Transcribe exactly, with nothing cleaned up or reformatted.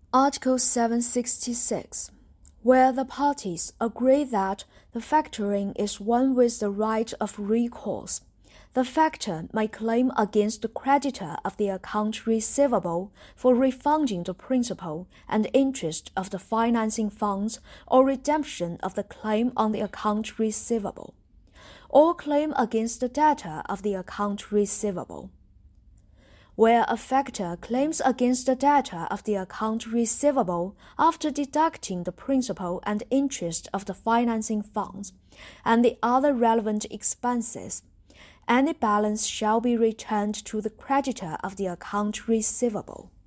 Article seven sixty-six. Where the parties agree that the factoring is one with the right of recourse, the factor may claim against the creditor of the account receivable for refunding the principal and interest of the financing funds or redemption of the claim on the account receivable, or claim against the debtor of the account receivable. Where a factor claims against the debtor of the account receivable after deducting the principal and interest of the financing funds and the other relevant expenses, any balance shall be returned to the creditor of the account receivable.